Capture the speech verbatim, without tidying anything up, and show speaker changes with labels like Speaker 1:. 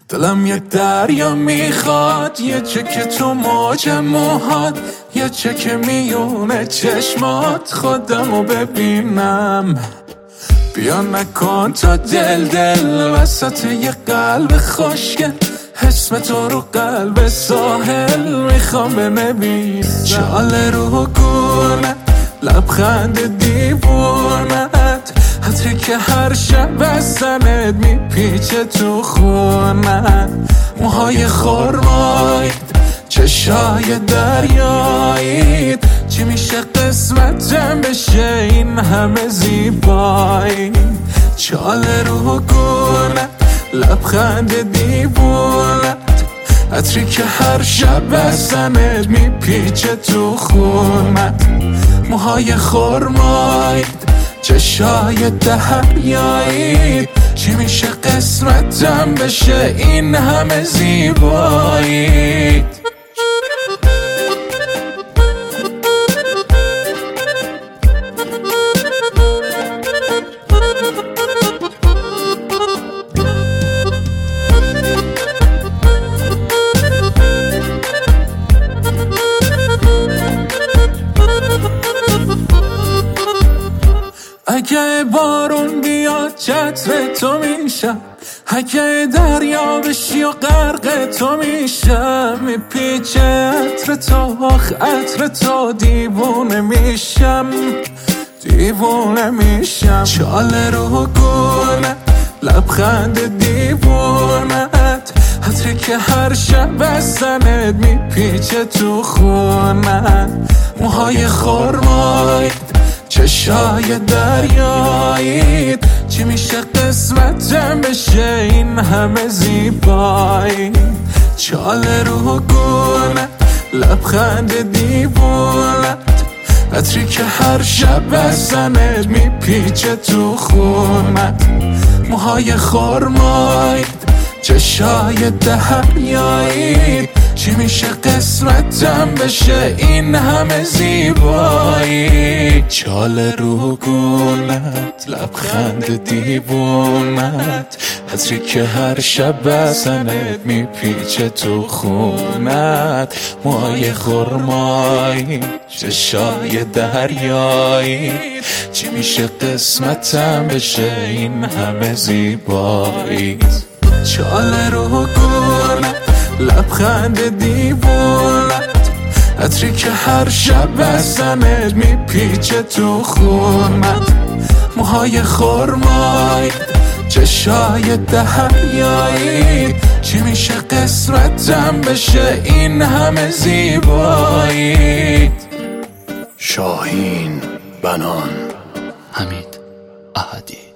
Speaker 1: دلم یک دریا میخواد، یه چکه تو موج موهات، یه چکه میونه چشمات، خودمو ببینم. بیا نکن تا دل دل وسط یه قلب خوشگل، اسم تو رو قلب ساحل میخوام بنویسم. چاله رو گونه لبخند دیوونت، حتی که هر شب بزنت میپیچه تو خونت. موهای خرمایید، چشای دریایید، چی میشه قسمتم بشه این همه زیبایی. چاله رو گونه لبخند دیوونت، عطری که هر شب بزنت میپیچه تو خونت. موهای خرمایید، چشای دریایید، چی میشه قسمتم بشه این همه زیبایی. اگه بارون بیاد چتر تو میشم، اگه دریا بشی و غرق تو میشم، میپیچه عطر تو آخ عطر تو، دیوونه میشم دیوونه میشم. چاله رو گونه لبخند دیوونت، عطری که هر شب بزنت میپیچه تو خونت. موهای خرمایید، چشای دریایید، چی میشه قسمتم بشه این همه زیبایی. چاله رو گونه لبخند دیوونت، عطری که هر شب بزنت میپیچه تو خونت. موهای خرمایید، چشای دریایید، چی میشه قسمتم بشه این همه زیبایی. چاله رو گونت لبخند دیوونت، عطری که هر شب بزنت میپیچه تو خونت. موهای خرمایی، چشای دریایی، چی میشه قسمتم بشه این همه زیبایی. چاله رو گونه لبخند دیوونت، عطری که هر شب بزنت میپیچه تو خونت. موهای خرمایید، چشای دریایی، چی میشه قسمتم بشه این همه زیبایی.
Speaker 2: شاهین بنان، حمید احدی.